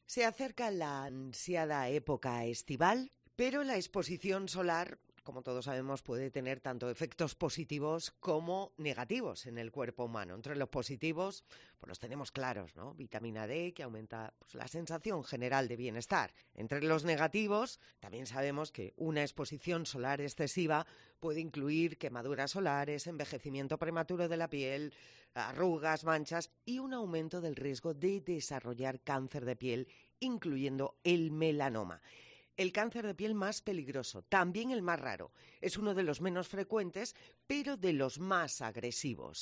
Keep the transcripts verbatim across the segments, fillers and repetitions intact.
Se acerca la ansiada época estival, pero la exposición solar, como todos sabemos, puede tener tanto efectos positivos como negativos en el cuerpo humano. Entre los positivos, pues los tenemos claros, ¿no? Vitamina D, que aumenta pues, la sensación general de bienestar. Entre los negativos, también sabemos que una exposición solar excesiva puede incluir quemaduras solares, envejecimiento prematuro de la piel, arrugas, manchas y un aumento del riesgo de desarrollar cáncer de piel, incluyendo el melanoma. El cáncer de piel más peligroso, también el más raro, es uno de los menos frecuentes, pero de los más agresivos.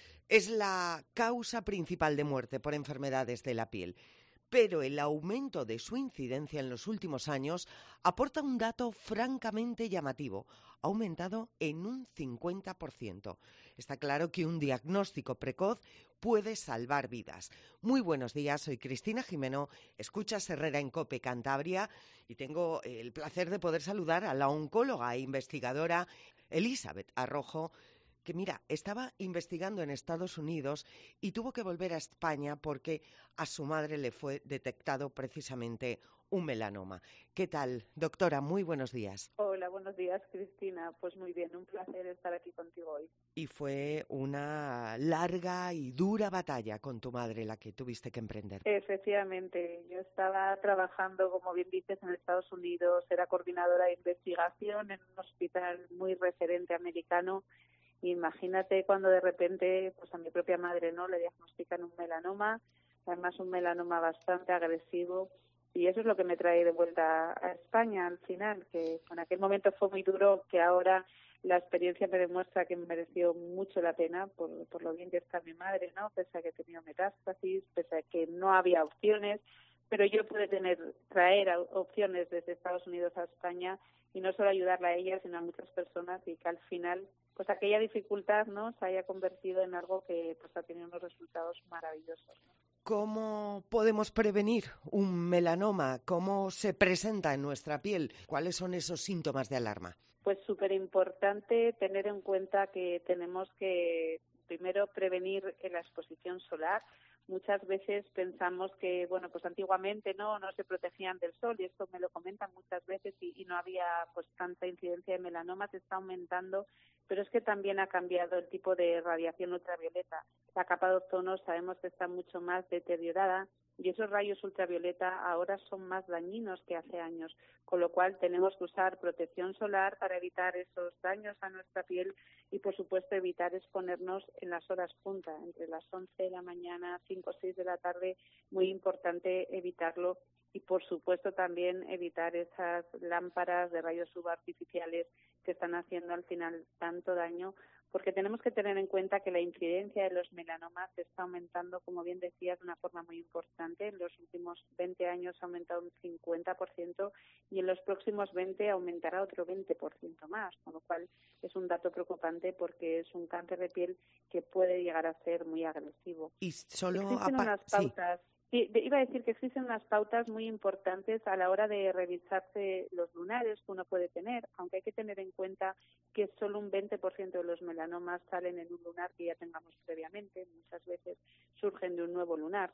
Es la causa principal de muerte por enfermedades de la piel. Pero el aumento de su incidencia en los últimos años aporta un dato francamente llamativo. Ha aumentado en un cincuenta por ciento. Está claro que un diagnóstico precoz puede salvar vidas. Muy buenos días, soy Cristina Jimeno, escuchas Herrera en COPE Cantabria y tengo el placer de poder saludar a la oncóloga e investigadora Elizabeth Arrojo, que mira, estaba investigando en Estados Unidos y tuvo que volver a España porque a su madre le fue detectado precisamente un melanoma. ¿Qué tal, doctora? Muy buenos días. Hola, buenos días, Cristina. Pues muy bien, un placer estar aquí contigo hoy. Y fue una larga y dura batalla con tu madre la que tuviste que emprender. Efectivamente, yo estaba trabajando, como bien dices, en Estados Unidos, era coordinadora de investigación en un hospital muy referente americano. Imagínate cuando de repente, pues a mi propia madre, ¿no?, le diagnostican un melanoma, además un melanoma bastante agresivo, y eso es lo que me trae de vuelta a España al final, que en aquel momento fue muy duro, que ahora la experiencia me demuestra que me mereció mucho la pena por, por lo bien que está mi madre, ¿no?, pese a que he tenido metástasis, pese a que no había opciones, pero yo pude tener, traer opciones desde Estados Unidos a España y no solo ayudarla a ella, sino a muchas personas, y que al final pues aquella dificultad, ¿no?, se haya convertido en algo que pues ha tenido unos resultados maravillosos, ¿no? ¿Cómo podemos prevenir un melanoma? ¿Cómo se presenta en nuestra piel? ¿Cuáles son esos síntomas de alarma? Pues súper importante tener en cuenta que tenemos que primero prevenir la exposición solar. Muchas veces pensamos que, bueno, pues antiguamente no no se protegían del sol, y esto me lo comentan muchas veces, y, y no había pues tanta incidencia de melanoma. Se está aumentando, pero es que también ha cambiado el tipo de radiación ultravioleta. La capa de ozono sabemos que está mucho más deteriorada, y esos rayos ultravioleta ahora son más dañinos que hace años, con lo cual tenemos que usar protección solar para evitar esos daños a nuestra piel y, por supuesto, evitar exponernos en las horas punta, entre las once de la mañana, cinco o seis de la tarde, muy importante evitarlo. Y, por supuesto, también evitar esas lámparas de rayos U V artificiales que están haciendo al final tanto daño, porque tenemos que tener en cuenta que la incidencia de los melanomas está aumentando, como bien decías, de una forma muy importante. En los últimos veinte años ha aumentado un cincuenta por ciento y en los próximos veinte aumentará otro veinte por ciento más, con lo cual es un dato preocupante porque es un cáncer de piel que puede llegar a ser muy agresivo. Y solo Existen apa- unas sí. pautas. Sí, iba a decir que existen unas pautas muy importantes a la hora de revisarse los lunares que uno puede tener, aunque hay que tener en cuenta que solo un veinte por ciento de los melanomas salen en un lunar que ya tengamos previamente. Muchas veces surgen de un nuevo lunar.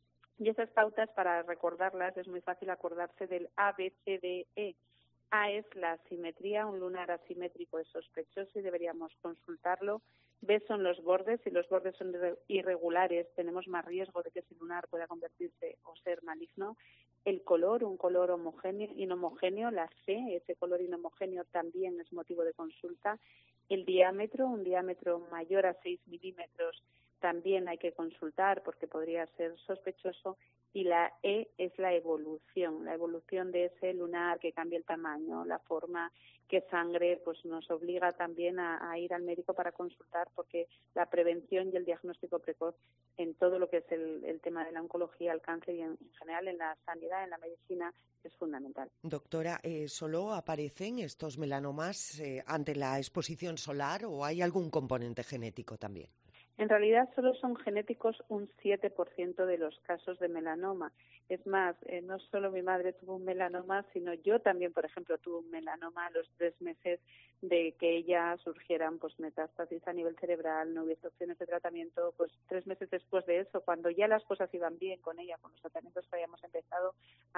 Y esas pautas, para recordarlas, es muy fácil acordarse del A, B, C, D, E. A es la asimetría, un lunar asimétrico es sospechoso y deberíamos consultarlo. B son los bordes, si los bordes son irregulares tenemos más riesgo de que ese lunar pueda convertirse o ser maligno. El color, un color homogéneo, inhomogéneo, la C, ese color inhomogéneo también es motivo de consulta. El diámetro, un diámetro mayor a seis milímetros, también hay que consultar porque podría ser sospechoso. Y la E es la evolución, la evolución de ese lunar, que cambia el tamaño, la forma, que sangre, pues nos obliga también a, a ir al médico para consultar, porque la prevención y el diagnóstico precoz en todo lo que es el, el tema de la oncología, el cáncer y en, en general en la sanidad, en la medicina, es fundamental. Doctora, eh, ¿solo aparecen estos melanomas eh, ante la exposición solar o hay algún componente genético también? En realidad solo son genéticos un siete por ciento de los casos de melanoma. Es más, eh, no solo mi madre tuvo un melanoma, sino yo también, por ejemplo, tuve un melanoma a los tres meses de que ella surgieran pues metástasis a nivel cerebral, no hubiese opciones de tratamiento. Pues tres meses después de eso, cuando ya las cosas iban bien con ella, con los tratamientos que habíamos empezado,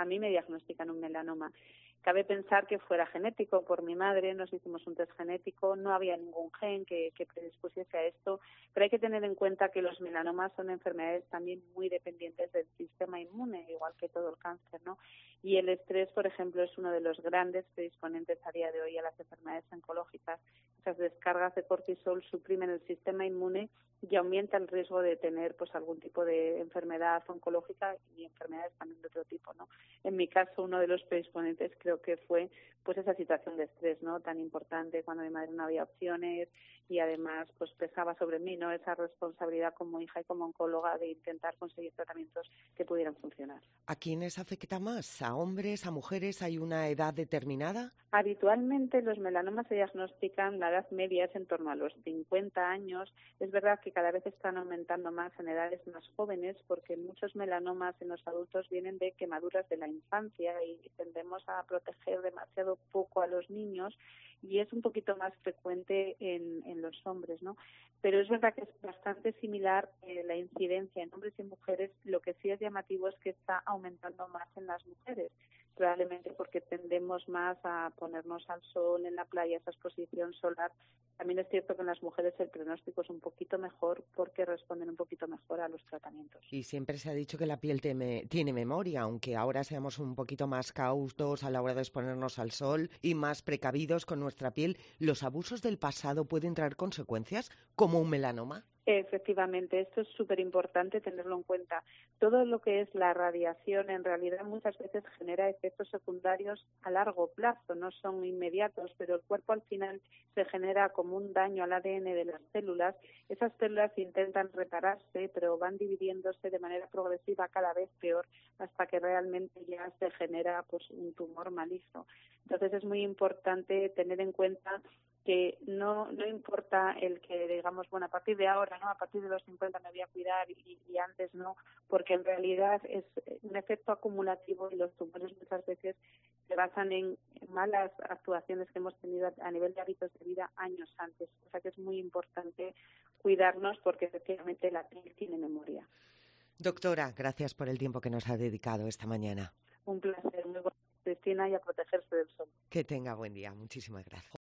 a mí me diagnostican un melanoma. Cabe pensar que fuera genético por mi madre, nos hicimos un test genético, no había ningún gen que, que predispusiese a esto, pero hay que tener en cuenta que los melanomas son enfermedades también muy dependientes del sistema inmune, igual que todo el cáncer, ¿no? Y el estrés, por ejemplo, es uno de los grandes predisponentes a día de hoy a las enfermedades oncológicas. Esas descargas de cortisol suprimen el sistema inmune y aumenta el riesgo de tener pues algún tipo de enfermedad oncológica y enfermedades también de otro tipo, ¿no? En mi caso, uno de los predisponentes creo que fue pues esa situación de estrés, ¿no? Tan importante cuando mi madre no había opciones y además pues pesaba sobre mí, ¿no? Esa responsabilidad como hija y como oncóloga de intentar conseguir tratamientos que pudieran funcionar. ¿A quiénes afecta más? ¿A hombres, a mujeres? ¿Hay una edad determinada? Habitualmente los melanomas se diagnostican, la edad media es en torno a los cincuenta años. Es verdad que cada vez están aumentando más en edades más jóvenes porque muchos melanomas en los adultos vienen de quemaduras de la infancia y tendemos a proteger demasiado poco a los niños y es un poquito más frecuente en, en los hombres, ¿no? Pero es verdad que es bastante similar eh, la incidencia en hombres y mujeres. Lo que sí es llamativo es que está aumentando más en las mujeres, probablemente porque tendemos más a ponernos al sol en la playa, esa exposición solar. También es cierto que en las mujeres el pronóstico es un poquito mejor porque responden un poquito mejor a los tratamientos. Y siempre se ha dicho que la piel teme, tiene memoria, aunque ahora seamos un poquito más cautos a la hora de exponernos al sol y más precavidos con nuestra piel. ¿Los abusos del pasado pueden traer consecuencias como un melanoma? Efectivamente, esto es súper importante tenerlo en cuenta. Todo lo que es la radiación en realidad muchas veces genera efectos secundarios a largo plazo, no son inmediatos, pero el cuerpo al final se genera como un daño al A D N de las células. Esas células intentan repararse, pero van dividiéndose de manera progresiva cada vez peor hasta que realmente ya se genera pues un tumor maligno. Entonces es muy importante tener en cuenta que no no importa el que digamos, bueno, a partir de ahora, ¿no? A partir de los cincuenta me voy a cuidar y, y antes no, porque en realidad es un efecto acumulativo y los tumores muchas veces se basan en, en malas actuaciones que hemos tenido a nivel de hábitos de vida años antes. O sea que es muy importante cuidarnos porque efectivamente la piel tiene memoria. Doctora, gracias por el tiempo que nos ha dedicado esta mañana. Un placer, muy bueno, Cristina, y a protegerse del sol. Que tenga buen día. Muchísimas gracias.